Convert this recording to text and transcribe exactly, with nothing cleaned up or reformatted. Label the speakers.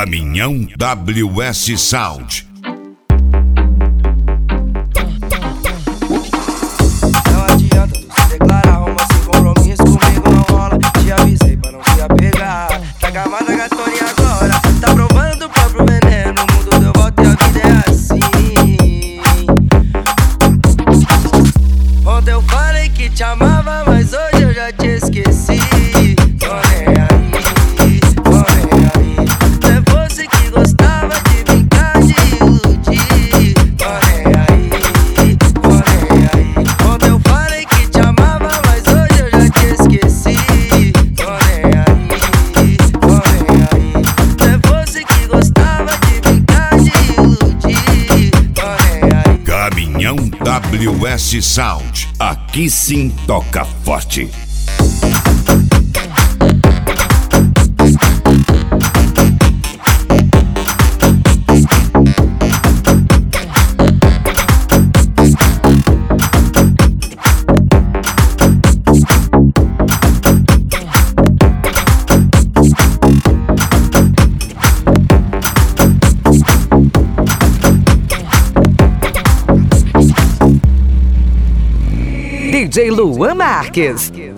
Speaker 1: Caminhão W S Sound.
Speaker 2: Não adianta tu se declarar, romance sem compromisso comigo não rola. Te avisei pra não se apegar. Tá gamada, gatona, e agora? Tá provando do próprio veneno. O mundo deu volta e a vida é assim. Ontem eu falei que te amava, mas hoje eu já te esqueci. Tô nem aí, tô nem aí. Não é você que gostava de brincar, de iludir. Tô nem aí, tô nem aí. Ontem eu falei que te amava, mas hoje eu já te esqueci. Tô nem aí, tô nem aí. Não é você que gostava de brincar, de iludir. Tô nem aí.
Speaker 1: Caminhão W S Sound. Aqui sim toca forte.
Speaker 3: D J Luan Marques.